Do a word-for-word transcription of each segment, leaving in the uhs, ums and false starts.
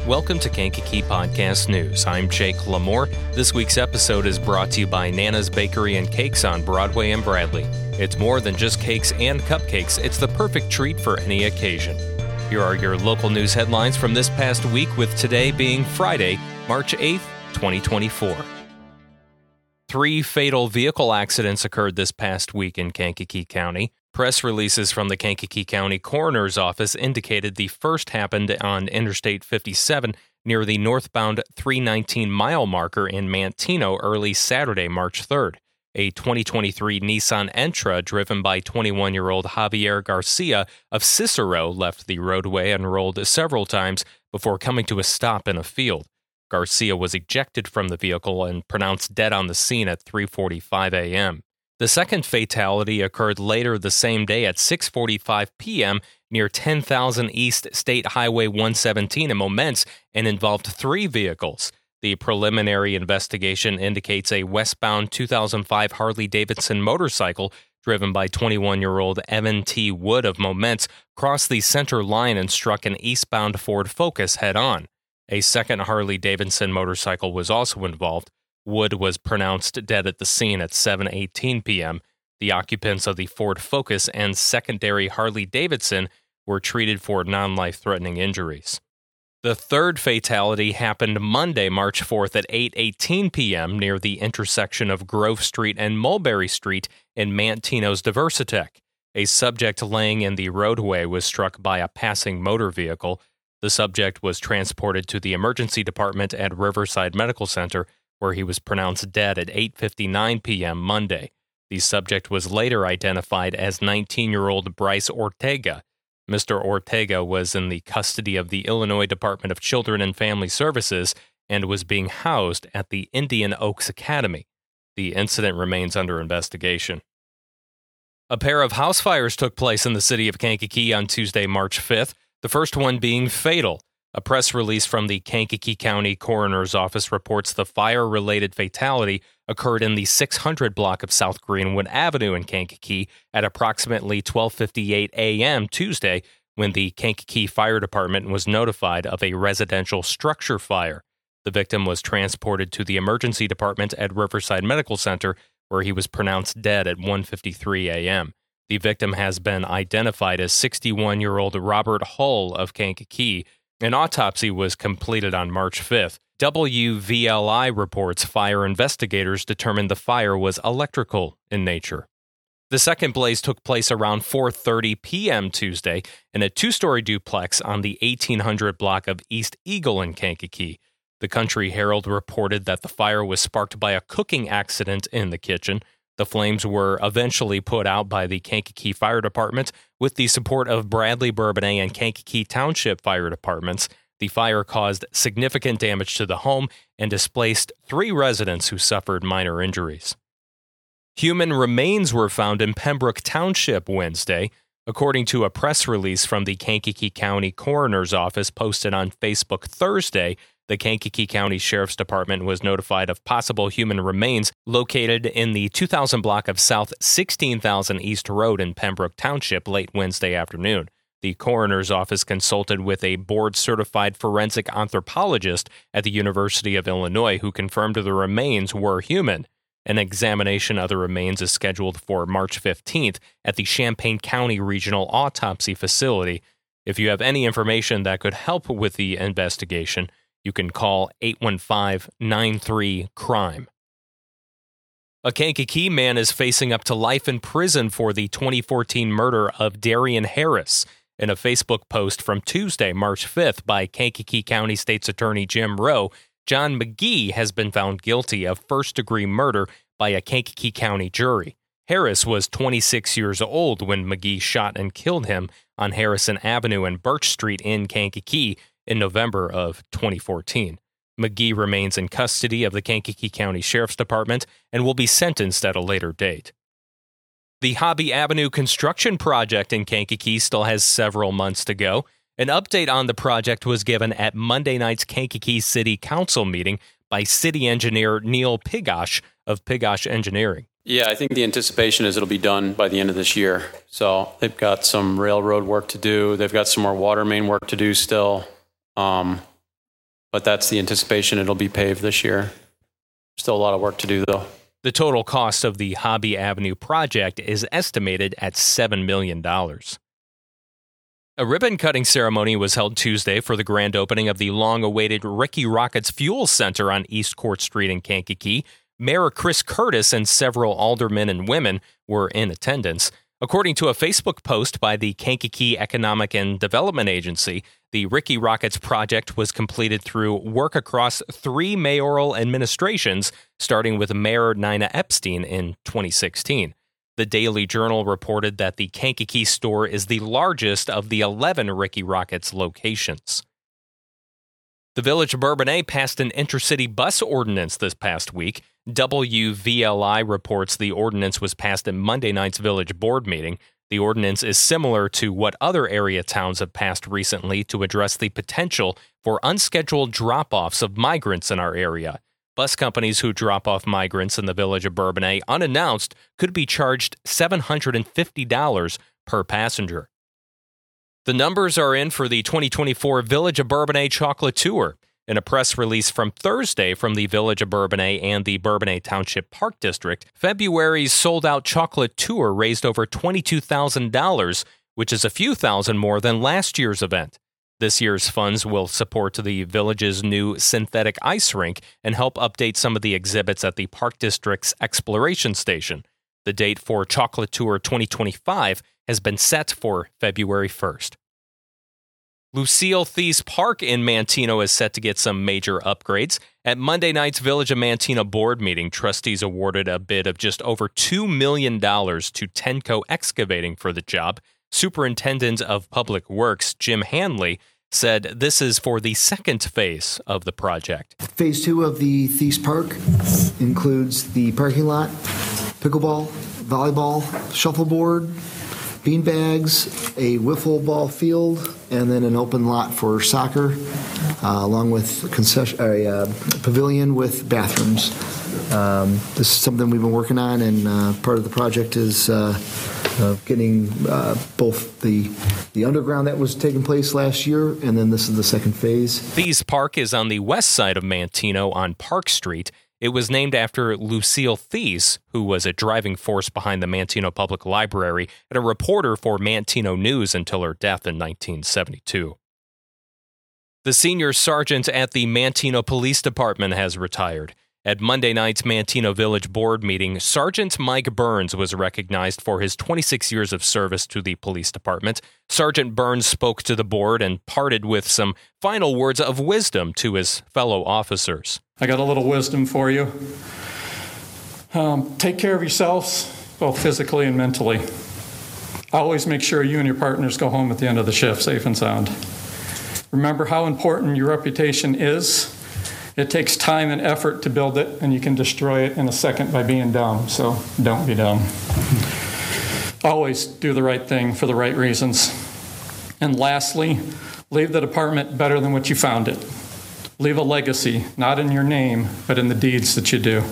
Welcome to Kankakee Podcast News. I'm Jake Lamore. This week's episode is brought to you by Nana's Bakery and Cakes on Broadway and Bradley. It's more than just cakes and cupcakes. It's the perfect treat for any occasion. Here are your local news headlines from this past week, with today being Friday, March eighth, twenty twenty-four. Three fatal vehicle accidents occurred this past week in Kankakee County. Press releases from the Kankakee County Coroner's Office indicated the first happened on Interstate fifty-seven near the northbound three nineteen mile marker in Manteno early Saturday, March third. A twenty twenty-three Nissan Entra driven by twenty-one-year-old Javier Garcia of Cicero left the roadway and rolled several times before coming to a stop in a field. Garcia was ejected from the vehicle and pronounced dead on the scene at three forty-five a.m. The second fatality occurred later the same day at six forty-five p.m. near ten thousand East State Highway one seventeen in Momence and involved three vehicles. The preliminary investigation indicates a westbound two thousand five Harley-Davidson motorcycle driven by twenty-one-year-old Evan T. Wood of Momence crossed the center line and struck an eastbound Ford Focus head-on. A second Harley-Davidson motorcycle was also involved. Wood was pronounced dead at the scene at seven eighteen p.m. The occupants of the Ford Focus and secondary Harley-Davidson were treated for non-life-threatening injuries. The third fatality happened Monday, March fourth at eight eighteen p.m. near the intersection of Grove Street and Mulberry Street in Manteno's Diversitec. A subject laying in the roadway was struck by a passing motor vehicle. The subject was transported to the emergency department at Riverside Medical Center, where he was pronounced dead at eight fifty-nine p.m. Monday. The subject was later identified as nineteen-year-old Bryce Ortega. Mister Ortega was in the custody of the Illinois Department of Children and Family Services and was being housed at the Indian Oaks Academy. The incident remains under investigation. A pair of house fires took place in the city of Kankakee on Tuesday, March fifth, the first one being fatal. A press release from the Kankakee County Coroner's Office reports the fire-related fatality occurred in the six hundred block of South Greenwood Avenue in Kankakee at approximately twelve fifty-eight a.m. Tuesday, when the Kankakee Fire Department was notified of a residential structure fire. The victim was transported to the emergency department at Riverside Medical Center, where he was pronounced dead at one fifty-three a.m. The victim has been identified as sixty-one-year-old Robert Hull of Kankakee. An autopsy was completed on March fifth. W V L I reports fire investigators determined the fire was electrical in nature. The second blaze took place around four thirty p.m. Tuesday in a two-story duplex on the eighteen hundred block of East Eagle in Kankakee. The Country Herald reported that the fire was sparked by a cooking accident in the kitchen. The flames were eventually put out by the Kankakee Fire Department with the support of Bradley, Bourbonnais, and Kankakee Township Fire Departments. The fire caused significant damage to the home and displaced three residents who suffered minor injuries. Human remains were found in Pembroke Township Wednesday. According to a press release from the Kankakee County Coroner's Office posted on Facebook Thursday, the Kankakee County Sheriff's Department was notified of possible human remains located in the two thousand block of South sixteen thousand East Road in Pembroke Township late Wednesday afternoon. The coroner's office consulted with a board-certified forensic anthropologist at the University of Illinois who confirmed the remains were human. An examination of the remains is scheduled for March fifteenth at the Champaign County Regional Autopsy Facility. If you have any information that could help with the investigation, you can call eight one five, nine three, crime. A Kankakee man is facing up to life in prison for the twenty fourteen murder of Darian Harris. In a Facebook post from Tuesday, March fifth, by Kankakee County State's Attorney Jim Rowe, John McGee has been found guilty of first-degree murder by a Kankakee County jury. Harris was twenty-six years old when McGee shot and killed him on Harrison Avenue and Birch Street in Kankakee in November of twenty fourteen. McGee remains in custody of the Kankakee County Sheriff's Department and will be sentenced at a later date. The Hobby Avenue construction project in Kankakee still has several months to go. An update on the project was given at Monday night's Kankakee City Council meeting by city engineer Neil Pigosh of Pigosh Engineering. Yeah, I think the anticipation is it'll be done by the end of this year. So they've got some railroad work to do. They've got some more water main work to do still. Um, but that's the anticipation. It'll be paved this year. Still a lot of work to do, though. The total cost of the Hobby Avenue project is estimated at seven million dollars. A ribbon-cutting ceremony was held Tuesday for the grand opening of the long-awaited Ricky Rockets Fuel Center on East Court Street in Kankakee. Mayor Chris Curtis and several aldermen and women were in attendance. According to a Facebook post by the Kankakee Economic and Development Agency, the Ricky Rockets project was completed through work across three mayoral administrations, starting with Mayor Nina Epstein in twenty sixteen. The Daily Journal reported that the Kankakee store is the largest of the eleven Ricky Rockets locations. The Village of Bourbonnais passed an intercity bus ordinance this past week. W V L I reports the ordinance was passed at Monday night's village board meeting. The ordinance is similar to what other area towns have passed recently to address the potential for unscheduled drop-offs of migrants in our area. Bus companies who drop off migrants in the Village of Bourbonnais unannounced could be charged seven hundred fifty dollars per passenger. The numbers are in for the twenty twenty-four Village of Bourbonnais Chocolate Tour. In a press release from Thursday from the Village of Bourbonnais and the Bourbonnais Township Park District, February's sold-out chocolate tour raised over twenty-two thousand dollars, which is a few thousand more than last year's event. This year's funds will support the village's new synthetic ice rink and help update some of the exhibits at the Park District's Exploration Station. The date for Chocolate Tour twenty twenty-five has been set for February first. Lucille Thies Park in Manteno is set to get some major upgrades. At Monday night's Village of Manteno board meeting, trustees awarded a bid of just over two million dollars to Tenco Excavating for the job. Superintendent of Public Works, Jim Hanley, said this is for the second phase of the project. Phase two of the Thies Park includes the parking lot, pickleball, volleyball, shuffleboard, beanbags, a wiffle ball field, and then an open lot for soccer, uh, along with a, concession, a uh, pavilion with bathrooms. Um, this is something we've been working on, and uh, part of the project is uh, uh, getting uh, both the the underground that was taking place last year, and then this is the second phase. Thies Park is on the west side of Manteno on Park Street. It was named after Lucille Thies, who was a driving force behind the Manteno Public Library and a reporter for Manteno News until her death in nineteen seventy-two. The senior sergeant at the Manteno Police Department has retired. At Monday night's Manteno Village Board meeting, Sergeant Mike Burns was recognized for his twenty-six years of service to the police department. Sergeant Burns spoke to the board and parted with some final words of wisdom to his fellow officers. I got a little wisdom for you. Um, take care of yourselves, both physically and mentally. Always make sure you and your partners go home at the end of the shift safe and sound. Remember how important your reputation is. It takes time and effort to build it, and you can destroy it in a second by being dumb, so don't be dumb. Always do the right thing for the right reasons. And lastly, leave the department better than what you found it. Leave a legacy, not in your name, but in the deeds that you do.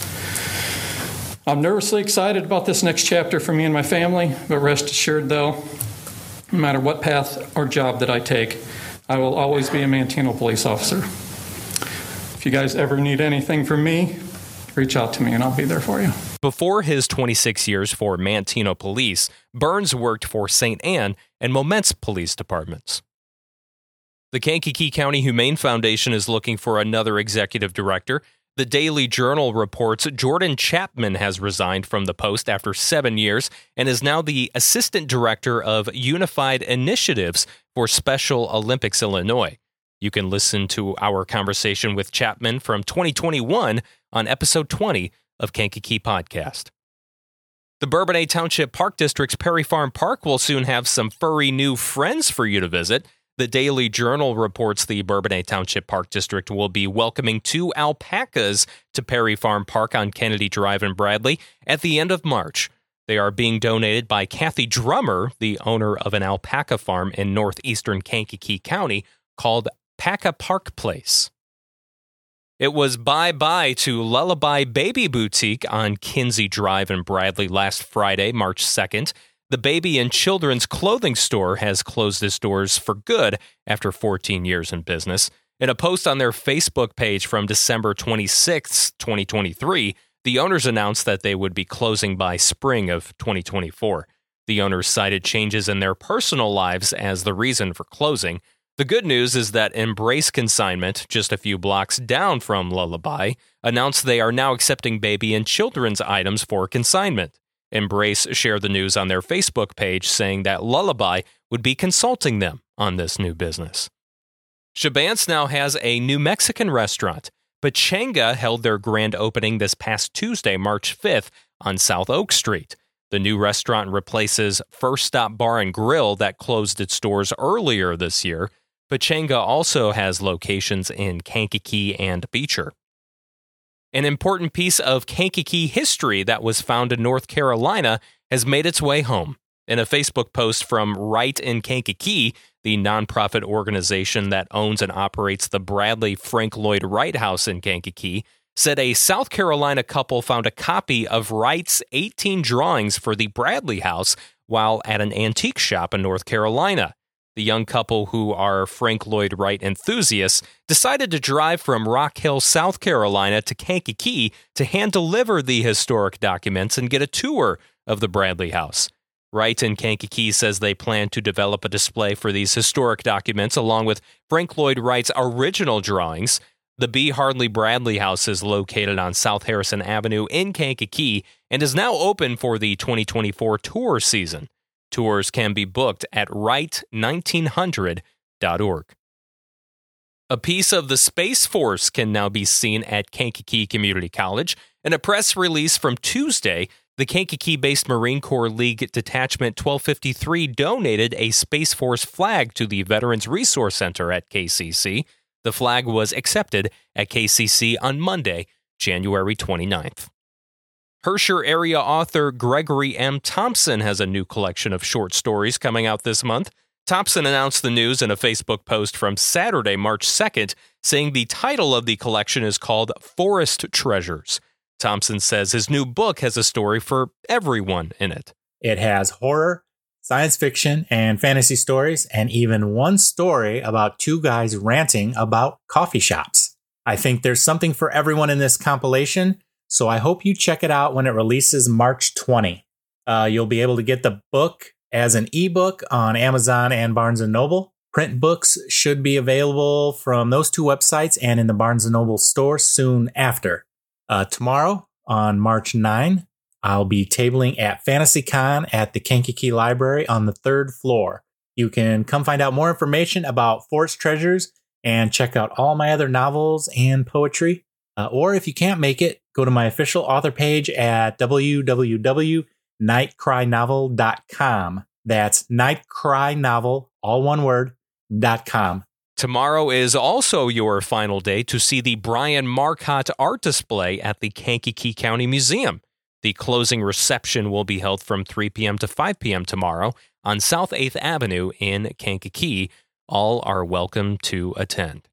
I'm nervously excited about this next chapter for me and my family, but rest assured, though, no matter what path or job that I take, I will always be a Manteno police officer. If you guys ever need anything from me, reach out to me and I'll be there for you. Before his twenty-six years for Manteno Police, Burns worked for Saint Anne and Momence Police Departments. The Kankakee County Humane Foundation is looking for another executive director. The Daily Journal reports Jordan Chapman has resigned from the post after seven years and is now the assistant director of Unified Initiatives for Special Olympics Illinois. You can listen to our conversation with Chapman from twenty twenty-one on episode twenty of Kankakee Podcast. The Bourbonnais Township Park District's Perry Farm Park will soon have some furry new friends for you to visit. The Daily Journal reports the Bourbonnais Township Park District will be welcoming two alpacas to Perry Farm Park on Kennedy Drive in Bradley at the end of March. They are being donated by Kathy Drummer, the owner of an alpaca farm in northeastern Kankakee County called Paca Park Place. It was bye-bye to Lullaby Baby Boutique on Kinsey Drive in Bradley last Friday, March second. The baby and children's clothing store has closed its doors for good after fourteen years in business. In a post on their Facebook page from December twenty-sixth, twenty twenty-three, the owners announced that they would be closing by spring of twenty twenty-four. The owners cited changes in their personal lives as the reason for closing. The good news is that Embrace Consignment, just a few blocks down from Lullaby, announced they are now accepting baby and children's items for consignment. Embrace shared the news on their Facebook page, saying that Lullaby would be consulting them on this new business. Chabants now has a New Mexican restaurant. Pechanga held their grand opening this past Tuesday, March fifth, on South Oak Street. The new restaurant replaces First Stop Bar and Grill that closed its doors earlier this year. Pechanga also has locations in Kankakee and Beecher. An important piece of Kankakee history that was found in North Carolina has made its way home. In a Facebook post from Right in Kankakee, the nonprofit organization that owns and operates the Bradley Frank Lloyd Wright House in Kankakee, said a South Carolina couple found a copy of Wright's eighteen drawings for the Bradley House while at an antique shop in North Carolina. The young couple, who are Frank Lloyd Wright enthusiasts, decided to drive from Rock Hill, South Carolina to Kankakee to hand-deliver the historic documents and get a tour of the Bradley House. Wright in Kankakee says they plan to develop a display for these historic documents along with Frank Lloyd Wright's original drawings. The B. Hardley Bradley House is located on South Harrison Avenue in Kankakee and is now open for the twenty twenty-four tour season. Tours can be booked at right nineteen hundred dot org. A piece of the Space Force can now be seen at Kankakee Community College. In a press release from Tuesday, the Kankakee-based Marine Corps League Detachment twelve fifty-three donated a Space Force flag to the Veterans Resource Center at K C C. The flag was accepted at K C C on Monday, January twenty-ninth. Herscher area author Gregory M. Thompson has a new collection of short stories coming out this month. Thompson announced the news in a Facebook post from Saturday, March second, saying the title of the collection is called Forest Treasures. Thompson says his new book has a story for everyone in it. It has horror, science fiction, and fantasy stories, and even one story about two guys ranting about coffee shops. I think there's something for everyone in this compilation, so I hope you check it out when it releases March twentieth. Uh, you'll be able to get the book as an ebook on Amazon and Barnes and Noble. Print books should be available from those two websites and in the Barnes and Noble store soon after. Uh, tomorrow, on March ninth, I'll be tabling at FantasyCon at the Kankakee Library on the third floor. You can come find out more information about Forest Treasures and check out all my other novels and poetry. Uh, or if you can't make it, go to my official author page at w w w dot night cry novel dot com. That's nightcrynovel, all one word, dot com. Tomorrow is also your final day to see the Brian Marcotte art display at the Kankakee County Museum. The closing reception will be held from three p.m. to five p.m. tomorrow on South eighth Avenue in Kankakee. All are welcome to attend.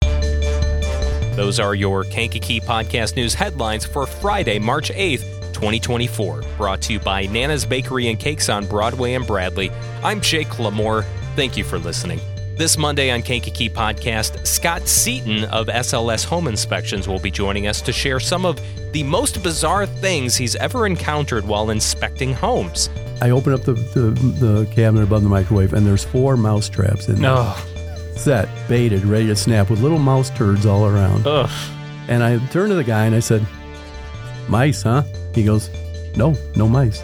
Those are your Kankakee Podcast News headlines for Friday, March eighth, twenty twenty-four. Brought to you by Nana's Bakery and Cakes on Broadway and Bradley. I'm Jake Lamore. Thank you for listening. This Monday on Kankakee Podcast, Scott Seaton of S L S Home Inspections will be joining us to share some of the most bizarre things he's ever encountered while inspecting homes. I open up the, the, the cabinet above the microwave, and there's four mouse traps in there. Oh. Set, baited, ready to snap with little mouse turds all around. Ugh. And I turned to the guy and I said, "Mice, huh?" He goes, "No, no mice."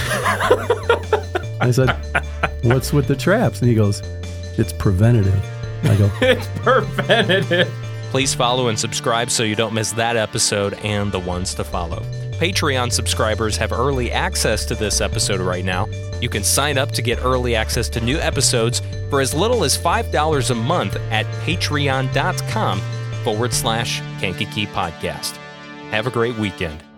I said, "What's with the traps?" And he goes, "It's preventative." I go, "It's preventative." Please follow and subscribe so you don't miss that episode and the ones to follow. Patreon subscribers have early access to this episode right now. You can sign up to get early access to new episodes for as little as five dollars a month at patreon.com forward slash Kankakee Podcast. Have a great weekend.